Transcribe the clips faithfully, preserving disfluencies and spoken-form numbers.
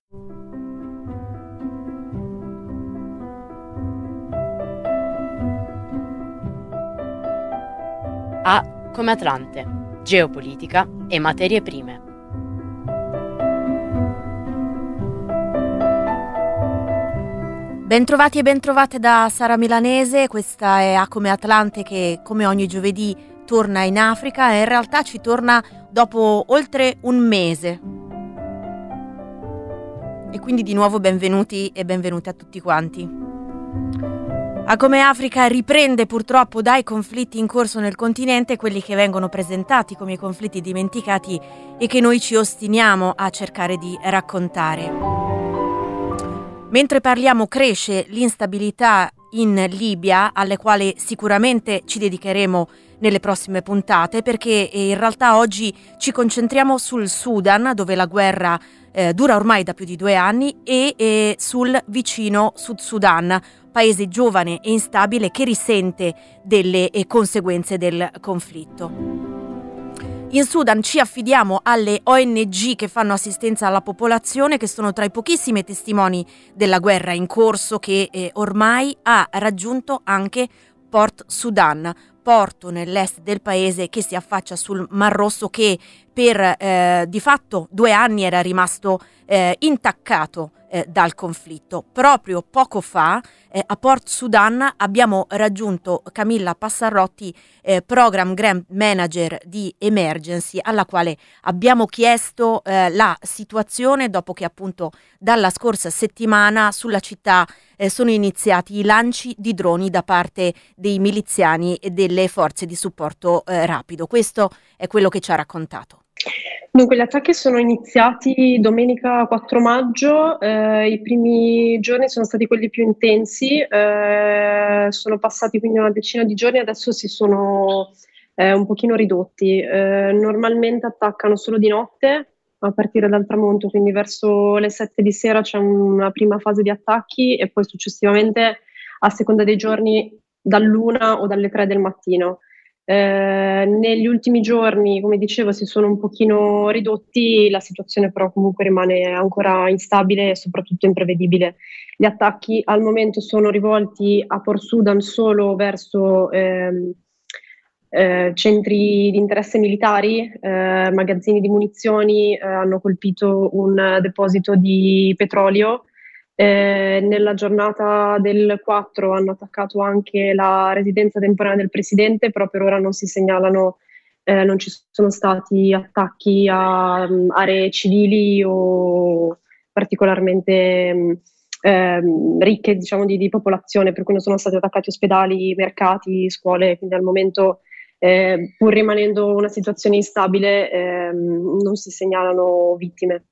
A come Atlante, geopolitica e materie prime. Bentrovati e bentrovate da Sara Milanese, questa è A come Atlante che come ogni giovedì torna in Africa e in realtà ci torna dopo oltre un mese. E quindi di nuovo benvenuti e benvenute a tutti quanti. A come Africa riprende purtroppo dai conflitti in corso nel continente, quelli che vengono presentati come i conflitti dimenticati e che noi ci ostiniamo a cercare di raccontare. Mentre parliamo cresce l'instabilità in Libia, alle quali sicuramente ci dedicheremo nelle prossime puntate, perché in realtà oggi ci concentriamo sul Sudan, dove la guerra eh, dura ormai da più di due anni, e eh, sul vicino Sud Sudan, paese giovane e instabile che risente delle eh, conseguenze del conflitto. In Sudan ci affidiamo alle O N G che fanno assistenza alla popolazione, che sono tra i pochissimi testimoni della guerra in corso, che eh, ormai ha raggiunto anche Port Sudan, porto nell'est del paese che si affaccia sul Mar Rosso, che per eh, di fatto due anni era rimasto eh, intaccato eh, dal conflitto. Proprio poco fa eh, a Port Sudan abbiamo raggiunto Camilla Passarrotti, eh, Program Grant Manager di Emergency, alla quale abbiamo chiesto eh, la situazione dopo che appunto dalla scorsa settimana sulla città eh, sono iniziati i lanci di droni da parte dei miliziani e delle forze di supporto eh, rapido. Questo è quello che ci ha raccontato. Dunque, gli attacchi sono iniziati domenica quattro maggio, eh, i primi giorni sono stati quelli più intensi, eh, sono passati quindi una decina di giorni, adesso si sono eh, un pochino ridotti. Eh, normalmente attaccano solo di notte, a partire dal tramonto, quindi verso le sette di sera c'è una prima fase di attacchi e poi successivamente, a seconda dei giorni, dall'una o dalle tre del mattino. Eh, negli ultimi giorni, come dicevo, si sono un pochino ridotti, la situazione però comunque rimane ancora instabile e soprattutto imprevedibile. Gli attacchi al momento sono rivolti a Port Sudan solo verso ehm, eh, centri di interesse militari, eh, magazzini di munizioni, eh, hanno colpito un deposito di petrolio. Eh, nella giornata del quattro hanno attaccato anche la residenza temporanea del presidente, però per ora non si segnalano, eh, non ci sono stati attacchi a um, aree civili o particolarmente um, ehm, ricche, diciamo, di, di popolazione, per cui non sono stati attaccati ospedali, mercati, scuole, quindi al momento, eh, pur rimanendo una situazione instabile, ehm, non si segnalano vittime.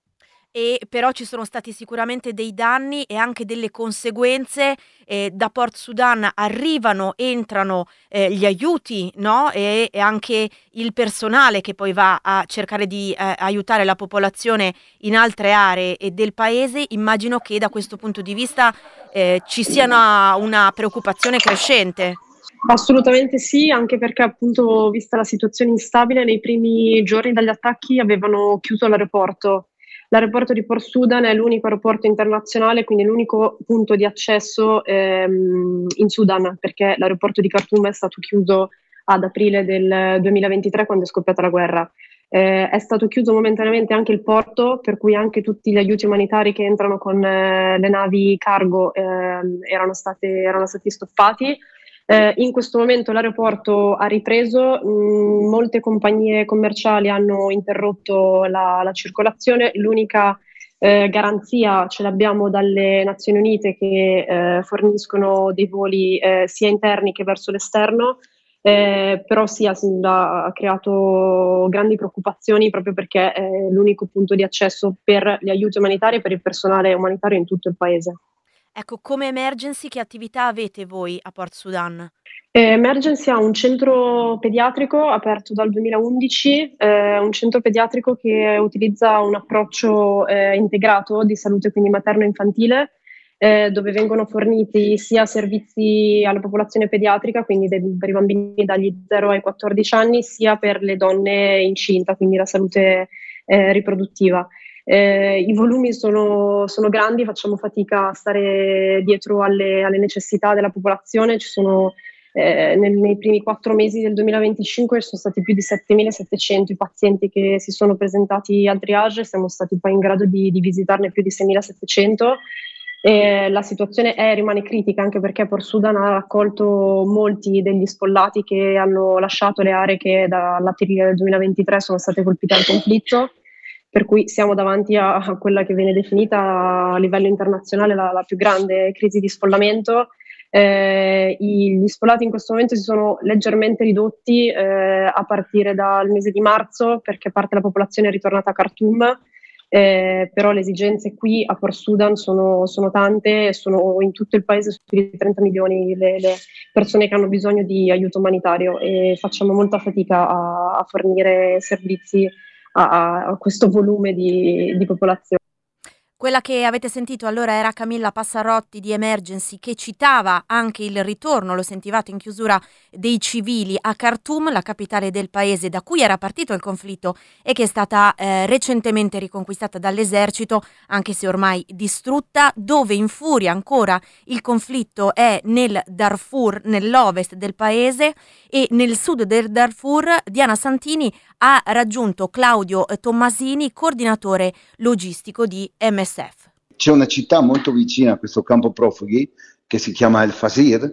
E però ci sono stati sicuramente dei danni e anche delle conseguenze. Eh, da Port Sudan arrivano, entrano eh, gli aiuti, no? E, e anche il personale che poi va a cercare di eh, aiutare la popolazione in altre aree del paese. Immagino che da questo punto di vista eh, ci sia una, una preoccupazione crescente. Assolutamente sì, anche perché appunto, vista la situazione instabile, nei primi giorni dagli attacchi avevano chiuso l'aeroporto. L'aeroporto di Port Sudan è l'unico aeroporto internazionale, quindi l'unico punto di accesso ehm, in Sudan, perché l'aeroporto di Khartoum è stato chiuso ad aprile del duemilaventitré, quando è scoppiata la guerra. Eh, è stato chiuso momentaneamente anche il porto, per cui anche tutti gli aiuti umanitari che entrano con eh, le navi cargo eh, erano, state, erano stati stoppati. Eh, in questo momento l'aeroporto ha ripreso, mh, molte compagnie commerciali hanno interrotto la, la circolazione, l'unica eh, garanzia ce l'abbiamo dalle Nazioni Unite che eh, forniscono dei voli eh, sia interni che verso l'esterno, eh, però sì, ha, ha creato grandi preoccupazioni proprio perché è l'unico punto di accesso per gli aiuti umanitari e per il personale umanitario in tutto il paese. Ecco, come Emergency che attività avete voi a Port Sudan? Eh, Emergency ha un centro pediatrico aperto dal duemilaundici, eh, un centro pediatrico che utilizza un approccio eh, integrato di salute, quindi materno-infantile, eh, dove vengono forniti sia servizi alla popolazione pediatrica, quindi de- per i bambini dagli zero ai quattordici anni, sia per le donne incinta, quindi la salute eh, riproduttiva. Eh, I volumi sono, sono grandi, facciamo fatica a stare dietro alle, alle necessità della popolazione. Ci sono, eh, nel, nei primi quattro mesi del duemilaventicinque sono stati più di settemilasettecento i pazienti che si sono presentati al triage, siamo stati poi in grado di, di visitarne più di seimilasettecento. Eh, la situazione è, rimane critica anche perché Port Sudan ha raccolto molti degli sfollati che hanno lasciato le aree che dall'aprile del duemilaventitré sono state colpite dal conflitto, per cui siamo davanti a, a quella che viene definita a livello internazionale la, la più grande crisi di sfollamento. Eh, i, gli sfollati in questo momento si sono leggermente ridotti eh, a partire dal mese di marzo, perché parte della popolazione è ritornata a Khartoum. Eh, però le esigenze qui a Port Sudan sono, sono tante, sono in tutto il paese sono più di trenta milioni le, le persone che hanno bisogno di aiuto umanitario e facciamo molta fatica a, a fornire servizi a, a questo volume di, di popolazione. Quella che avete sentito allora era Camilla Passarotti di Emergency, che citava anche il ritorno, lo sentivate in chiusura, dei civili a Khartoum, la capitale del paese da cui era partito il conflitto e che è stata eh, recentemente riconquistata dall'esercito, anche se ormai distrutta, dove infuria ancora il conflitto è nel Darfur, nell'ovest del paese, e nel sud del Darfur Diana Santini ha raggiunto Claudio Tommasini, coordinatore logistico di M S F. C'è una città molto vicina a questo campo profughi che si chiama El Fasir,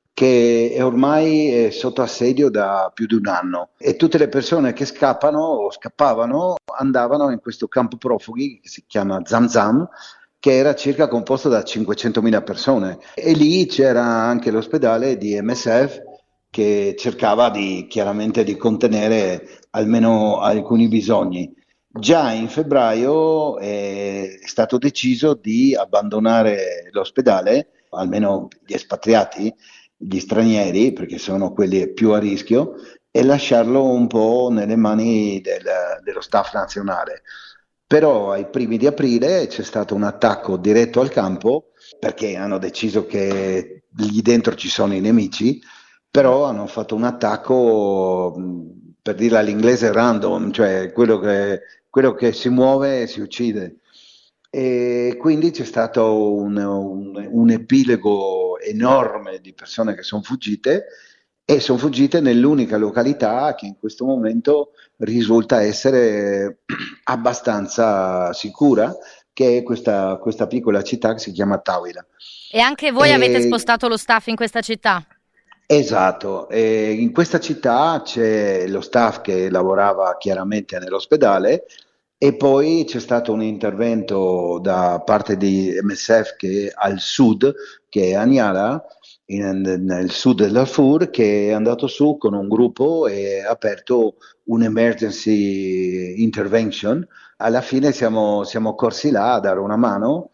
che è ormai è sotto assedio da più di un anno, e tutte le persone che scappano o scappavano andavano in questo campo profughi che si chiama Zamzam, che era circa composto da cinquecentomila persone, e lì c'era anche l'ospedale di M S F che cercava di, chiaramente di contenere almeno alcuni bisogni. Già in febbraio è stato deciso di abbandonare l'ospedale, almeno gli espatriati, gli stranieri, perché sono quelli più a rischio, e lasciarlo un po' nelle mani del, dello staff nazionale. Però ai primi di aprile c'è stato un attacco diretto al campo, perché hanno deciso che lì dentro ci sono i nemici, però hanno fatto un attacco, per dirla all'inglese, random, cioè quello che, quello che si muove si uccide. E quindi c'è stato un, un, un epilogo enorme di persone che sono fuggite, e sono fuggite nell'unica località che in questo momento risulta essere abbastanza sicura, che è questa, questa piccola città che si chiama Tawila. E anche voi e... avete spostato lo staff in questa città? Esatto, e in questa città c'è lo staff che lavorava chiaramente nell'ospedale, e poi c'è stato un intervento da parte di M S F che è al sud, che è a Nyala, in, nel sud del Darfur, che è andato su con un gruppo e ha aperto un emergency intervention. Alla fine siamo, siamo corsi là a dare una mano,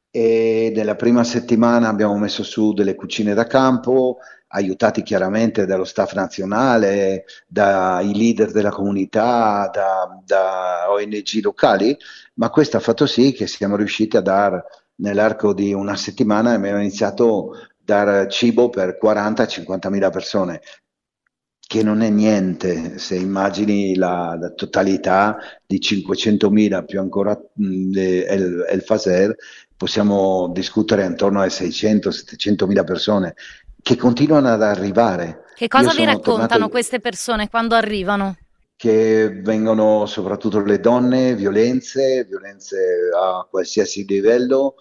e nella prima settimana abbiamo messo su delle cucine da campo, aiutati chiaramente dallo staff nazionale, dai leader della comunità, da, da O N G locali, ma questo ha fatto sì che siamo riusciti a dare, nell'arco di una settimana, abbiamo iniziato a dare cibo per quaranta cinquanta mila persone, che non è niente se immagini la, la totalità di cinquecentomila più ancora mh, El, El Fasher. Possiamo discutere intorno ai seicento settecentomila persone che continuano ad arrivare. Che cosa Io vi raccontano tornato... queste persone quando arrivano? Che vengono soprattutto le donne, violenze, violenze a qualsiasi livello,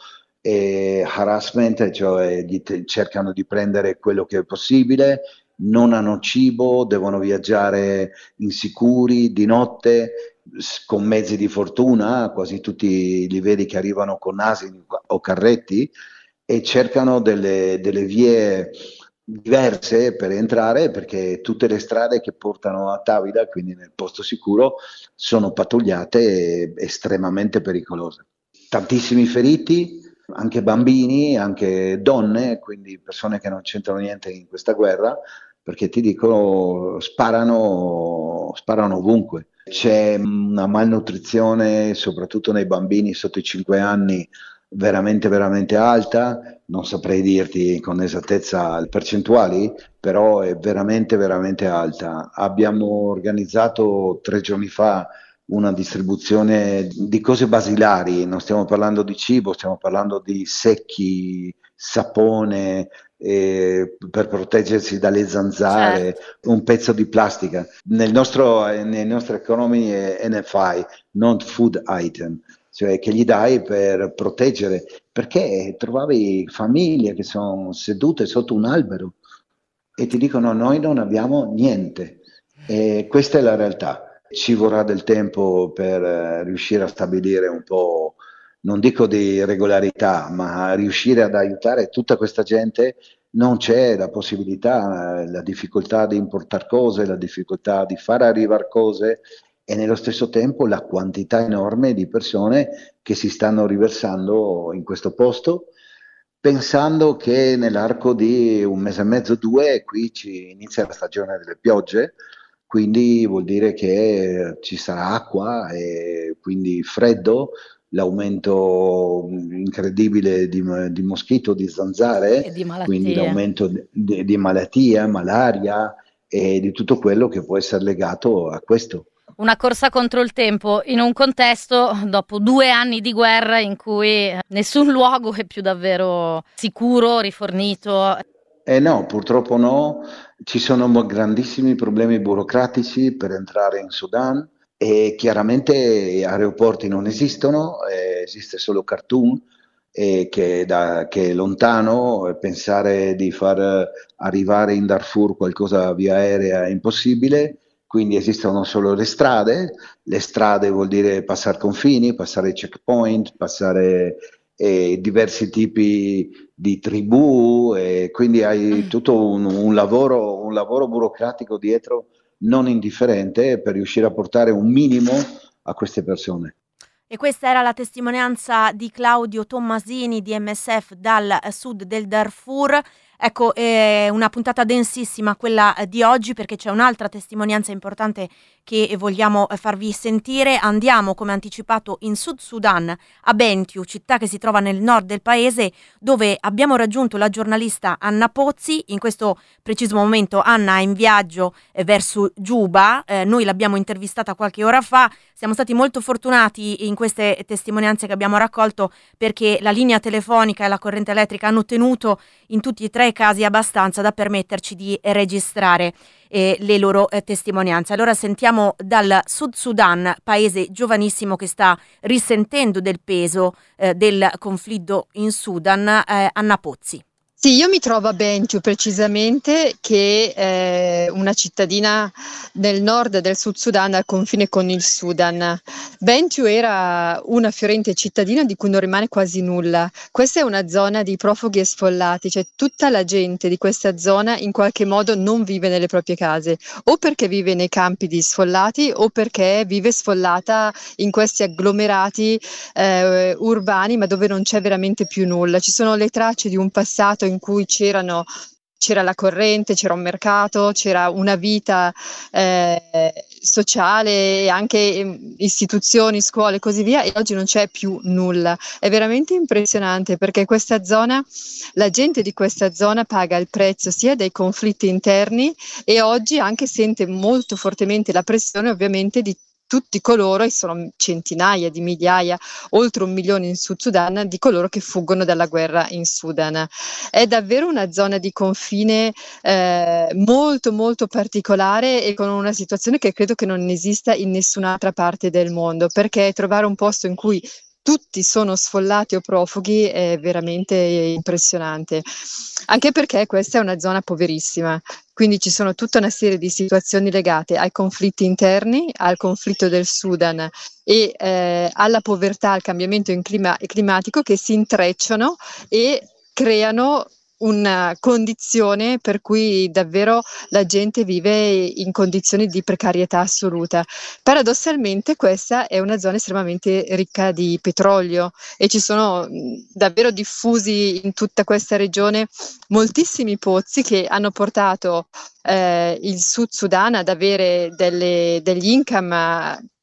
e harassment, cioè di te, cercano di prendere quello che è possibile, non hanno cibo, devono viaggiare insicuri di notte, con mezzi di fortuna, quasi tutti li vedi che arrivano con asini o carretti, e cercano delle, delle vie diverse per entrare, perché tutte le strade che portano a Tawila, quindi nel posto sicuro, sono pattugliate e estremamente pericolose. Tantissimi feriti, anche bambini, anche donne, quindi persone che non c'entrano niente in questa guerra, perché ti dico, sparano, sparano ovunque. C'è una malnutrizione, soprattutto nei bambini sotto i cinque anni, veramente veramente alta. Non saprei dirti con esattezza le percentuali, però è veramente veramente alta. Abbiamo organizzato tre giorni fa una distribuzione di cose basilari, non stiamo parlando di cibo, stiamo parlando di secchi, sapone, eh, per proteggersi dalle zanzare, Certo. un pezzo di plastica. Nel nostro, nei nostri economi è N F I, non food item, cioè che gli dai per proteggere, perché trovavi famiglie che sono sedute sotto un albero e ti dicono noi non abbiamo niente, e questa è la realtà. Ci vorrà del tempo per eh, riuscire a stabilire un po', non dico di regolarità, ma riuscire ad aiutare tutta questa gente. Non c'è la possibilità, eh, la difficoltà di importare cose, la difficoltà di far arrivare cose e nello stesso tempo la quantità enorme di persone che si stanno riversando in questo posto, pensando che nell'arco di un mese e mezzo, due, qui ci inizia la stagione delle piogge, quindi vuol dire che ci sarà acqua e quindi freddo, l'aumento incredibile di, di moschito, di zanzare, E di quindi malattie. l'aumento di, di malattia, malaria e di tutto quello che può essere legato a questo. Una corsa contro il tempo in un contesto, dopo due anni di guerra, in cui nessun luogo è più davvero sicuro, rifornito. Eh no, purtroppo no, ci sono mo- grandissimi problemi burocratici per entrare in Sudan e chiaramente aeroporti non esistono, eh, esiste solo Khartoum e che, da, che è lontano, e pensare di far eh, arrivare in Darfur qualcosa via aerea è impossibile, quindi esistono solo le strade, le strade vuol dire passare confini, passare checkpoint, passare eh, diversi tipi di tribù, e quindi hai tutto un, un lavoro, un lavoro burocratico dietro non indifferente per riuscire a portare un minimo a queste persone. E questa era la testimonianza di Claudio Tommasini di M S F dal sud del Darfur. Ecco, è una puntata densissima quella di oggi, perché c'è un'altra testimonianza importante che vogliamo farvi sentire. Andiamo, come anticipato, in Sud Sudan, a Bentiu, città che si trova nel nord del paese, dove abbiamo raggiunto la giornalista Anna Pozzi. In questo preciso momento Anna è in viaggio eh, verso Giuba, eh, noi l'abbiamo intervistata qualche ora fa. Siamo stati molto fortunati in queste testimonianze che abbiamo raccolto, perché la linea telefonica e la corrente elettrica hanno tenuto in tutti e tre i casi abbastanza da permetterci di registrare eh, le loro eh, testimonianze. Allora sentiamo dal Sud Sudan, paese giovanissimo che sta risentendo del peso eh, del conflitto in Sudan, eh, Anna Pozzi. Sì, io mi trovo a Bentiu precisamente, che è una cittadina nel nord del Sud Sudan al confine con il Sudan. Bentiu era una fiorente cittadina di cui non rimane quasi nulla. Questa è una zona di profughi e sfollati, cioè tutta la gente di questa zona in qualche modo non vive nelle proprie case, o perché vive nei campi di sfollati o perché vive sfollata in questi agglomerati eh, urbani, ma dove non c'è veramente più nulla. Ci sono le tracce di un passato in cui c'erano, c'era la corrente, c'era un mercato, c'era una vita eh, sociale, anche eh, istituzioni, scuole e così via, e oggi non c'è più nulla. È veramente impressionante, perché questa zona, la gente di questa zona paga il prezzo sia dei conflitti interni, e oggi anche sente molto fortemente la pressione ovviamente di tutti coloro, e sono centinaia di migliaia, oltre un milione in Sud Sudan, di coloro che fuggono dalla guerra in Sudan. È davvero una zona di confine eh, molto molto particolare, e con una situazione che credo che non esista in nessun'altra parte del mondo, perché trovare un posto in cui tutti sono sfollati o profughi è veramente impressionante, anche perché questa è una zona poverissima, quindi ci sono tutta una serie di situazioni legate ai conflitti interni, al conflitto del Sudan e eh, alla povertà, al cambiamento in clima- climatico, che si intrecciano e creano una condizione per cui davvero la gente vive in condizioni di precarietà assoluta. Paradossalmente questa è una zona estremamente ricca di petrolio, e ci sono davvero diffusi in tutta questa regione moltissimi pozzi che hanno portato eh, il Sud Sudan ad avere delle, degli income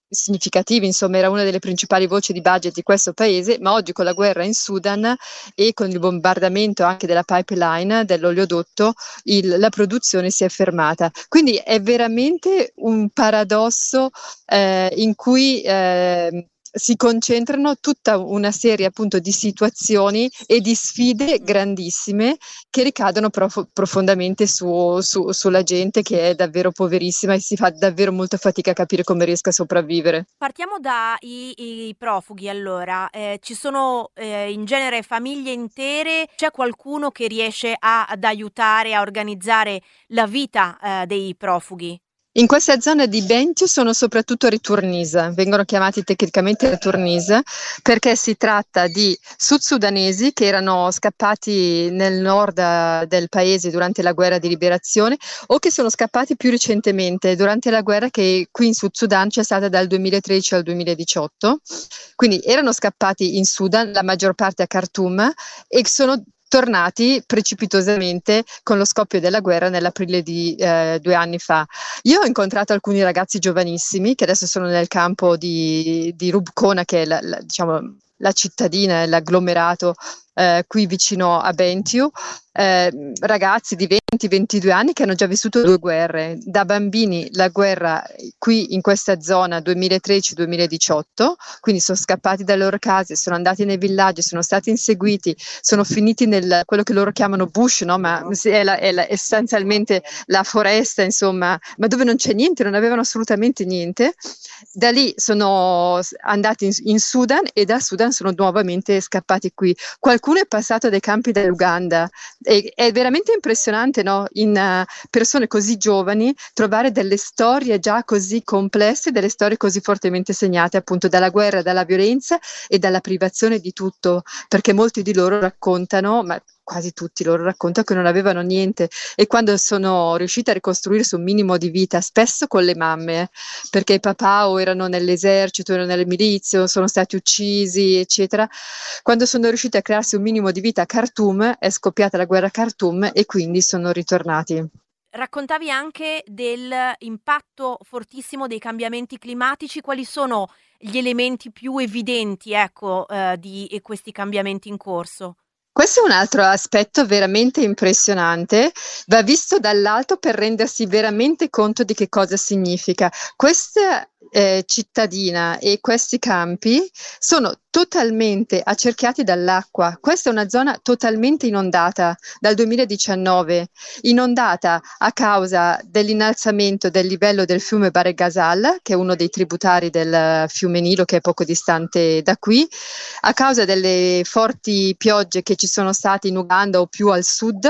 significativi, insomma era una delle principali voci di budget di questo paese, ma oggi con la guerra in Sudan e con il bombardamento anche della pipeline, dell'oleodotto, il, la produzione si è fermata. Quindi è veramente un paradosso eh, in cui eh, si concentrano tutta una serie appunto di situazioni e di sfide grandissime che ricadono prof- profondamente su, su, sulla gente che è davvero poverissima e si fa davvero molta fatica a capire come riesca a sopravvivere. Partiamo dai i profughi allora, eh, ci sono eh, in genere famiglie intere, c'è qualcuno che riesce a, ad aiutare a organizzare la vita eh, dei profughi? In questa zona di Bentiu sono soprattutto ritornise, vengono chiamati tecnicamente ritornise perché si tratta di sud-sudanesi che erano scappati nel nord del paese durante la guerra di liberazione o che sono scappati più recentemente durante la guerra che qui in Sud Sudan c'è stata dal duemilatredici al duemiladiciotto. Quindi erano scappati in Sudan, la maggior parte a Khartoum, e sono tornati precipitosamente con lo scoppio della guerra nell'aprile di eh, due anni fa. Io ho incontrato alcuni ragazzi giovanissimi che adesso sono nel campo di, di Rubkona, che è la, la, diciamo, la cittadina, l'agglomerato eh, qui vicino a Bentiu, eh, ragazzi di venti ventidue anni che hanno già vissuto due guerre, da bambini la guerra qui in questa zona duemilatredici duemiladiciotto, quindi sono scappati dalle loro case, sono andati nei villaggi, sono stati inseguiti, sono finiti nel quello che loro chiamano bush, no? Ma è, la, è la, essenzialmente la foresta, insomma, ma dove non c'è niente, non avevano assolutamente niente. Da lì sono andati in, in Sudan e da Sudan sono nuovamente scappati qui. Qualcuno è passato dai campi dell'Uganda. È, è veramente impressionante, no? In uh, persone così giovani trovare delle storie già così complesse, delle storie così fortemente segnate appunto dalla guerra, dalla violenza e dalla privazione di tutto, perché molti di loro raccontano, ma quasi tutti loro raccontano che non avevano niente e quando sono riusciti a ricostruirsi un minimo di vita, spesso con le mamme, eh, perché i papà o erano nell'esercito, erano nelle milizie, o sono stati uccisi, eccetera, quando sono riusciti a crearsi un minimo di vita a Khartoum, è scoppiata la guerra a Khartoum e quindi sono ritornati. Raccontavi anche dell'impatto fortissimo dei cambiamenti climatici, quali sono gli elementi più evidenti, ecco, eh, di questi cambiamenti in corso? Questo è un altro aspetto veramente impressionante, va visto dall'alto per rendersi veramente conto di che cosa significa. Questa eh, cittadina e questi campi sono totalmente accerchiati dall'acqua. Questa è una zona totalmente inondata dal duemiladiciannove, inondata a causa dell'innalzamento del livello del fiume Bahr el Ghazal, che è uno dei tributari del fiume Nilo, che è poco distante da qui, a causa delle forti piogge che ci sono state in Uganda o più al sud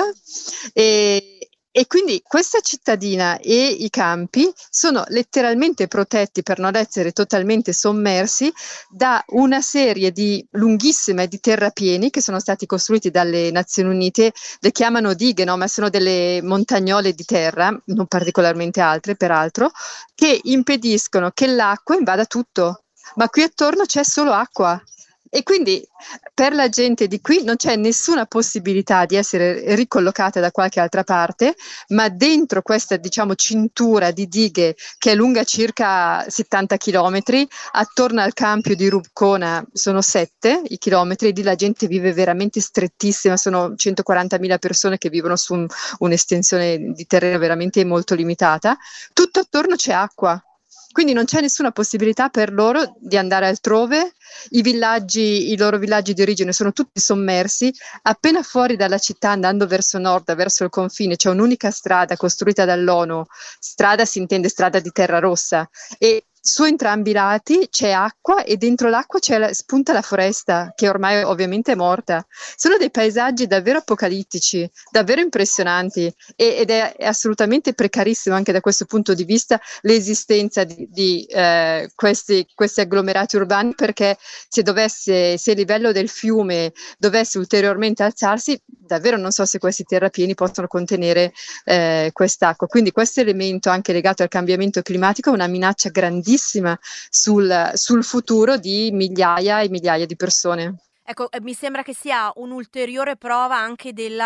e E quindi questa cittadina e i campi sono letteralmente protetti per non essere totalmente sommersi da una serie di lunghissime di terrapieni che sono stati costruiti dalle Nazioni Unite, le chiamano dighe, no? Ma sono delle montagnole di terra, non particolarmente altre peraltro, che impediscono che l'acqua invada tutto, ma qui attorno c'è solo acqua. E quindi per la gente di qui non c'è nessuna possibilità di essere ricollocata da qualche altra parte, ma dentro questa, diciamo, cintura di dighe che è lunga circa settanta chilometri, attorno al campio di Rubkona sono sette i chilometri, lì la gente vive veramente strettissima, sono centoquarantamila persone che vivono su un, un'estensione di terreno veramente molto limitata, tutto attorno c'è acqua. Quindi non c'è nessuna possibilità per loro di andare altrove, i villaggi, i loro villaggi di origine sono tutti sommersi, appena fuori dalla città andando verso nord, verso il confine, c'è un'unica strada costruita dall'ONU, strada si intende strada di terra rossa, e su entrambi i lati c'è acqua e dentro l'acqua c'è la, spunta la foresta che ormai ovviamente è morta. Sono dei paesaggi davvero apocalittici, davvero impressionanti e, ed è, è assolutamente precarissimo anche da questo punto di vista l'esistenza di, di eh, questi, questi agglomerati urbani, perché se dovesse, se il livello del fiume dovesse ulteriormente alzarsi, davvero non so se questi terrapieni possono contenere eh, quest'acqua. Quindi questo elemento anche legato al cambiamento climatico è una minaccia grandissima sul, sul futuro di migliaia e migliaia di persone. Ecco, eh, mi sembra che sia un'ulteriore prova anche della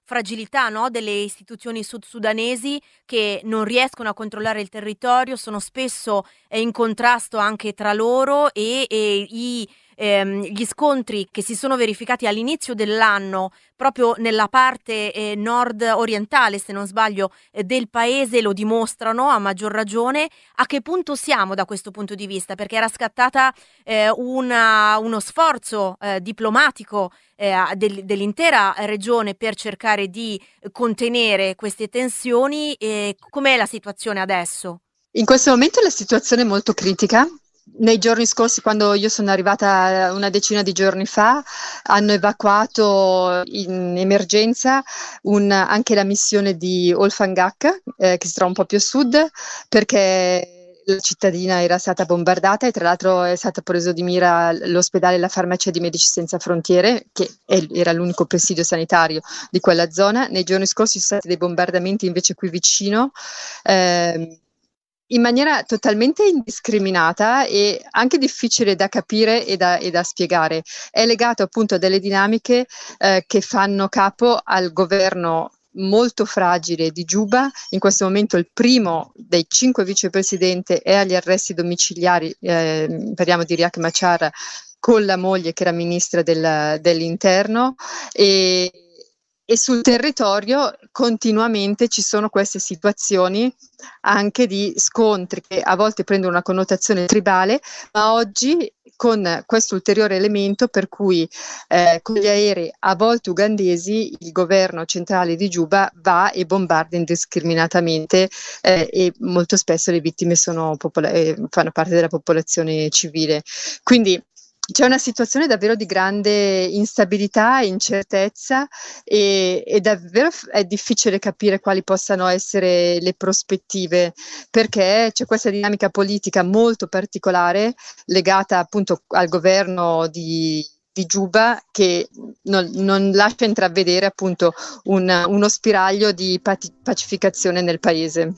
fragilità, no, delle istituzioni sud-sudanesi che non riescono a controllare il territorio, sono spesso eh, in contrasto anche tra loro e, e i Ehm, gli scontri che si sono verificati all'inizio dell'anno proprio nella parte eh, nord-orientale, se non sbaglio, eh, del paese lo dimostrano a maggior ragione. A che punto siamo da questo punto di vista? Perché era scattata eh, una, uno sforzo eh, diplomatico eh, del, dell'intera regione per cercare di contenere queste tensioni. Eh, com'è la situazione adesso? In questo momento la situazione è molto critica. Nei giorni scorsi, quando io sono arrivata una decina di giorni fa, hanno evacuato in emergenza un, anche la missione di Olfangak, eh, che si trova un po' più a sud, perché la cittadina era stata bombardata e tra l'altro è stato preso di mira l'ospedale e la farmacia di Medici Senza Frontiere, che è, era l'unico presidio sanitario di quella zona. Nei giorni scorsi ci sono stati dei bombardamenti invece qui vicino, eh, in maniera totalmente indiscriminata e anche difficile da capire e da, e da spiegare. È legato appunto a delle dinamiche eh, che fanno capo al governo molto fragile di Giuba. In questo momento il primo dei cinque vicepresidenti è agli arresti domiciliari, eh, parliamo di Riek Machar con la moglie che era ministra del, dell'interno, e E sul territorio continuamente ci sono queste situazioni anche di scontri che a volte prendono una connotazione tribale, ma oggi con questo ulteriore elemento per cui eh, con gli aerei a volte ugandesi il governo centrale di Giuba va e bombarda indiscriminatamente eh, e molto spesso le vittime sono popola- eh, fanno parte della popolazione civile. Quindi c'è una situazione davvero di grande instabilità e incertezza e, e davvero f- è difficile capire quali possano essere le prospettive, perché c'è questa dinamica politica molto particolare legata appunto al governo di, di Giuba che non, non lascia intravedere appunto un, uno spiraglio di pati- pacificazione nel paese.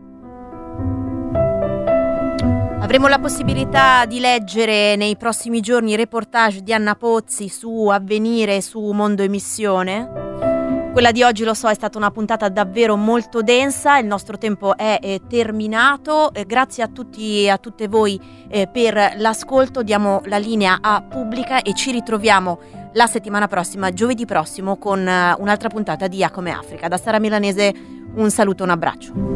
Avremo la possibilità di leggere nei prossimi giorni i reportage di Anna Pozzi su Avvenire e su Mondo Emissione. Quella di oggi, lo so, è stata una puntata davvero molto densa, il nostro tempo è, è terminato. Eh, grazie a tutti e a tutte voi eh, per l'ascolto, diamo la linea a Pubblica e ci ritroviamo la settimana prossima, giovedì prossimo, con uh, un'altra puntata di A come Africa. Da Sara Milanese un saluto, un abbraccio.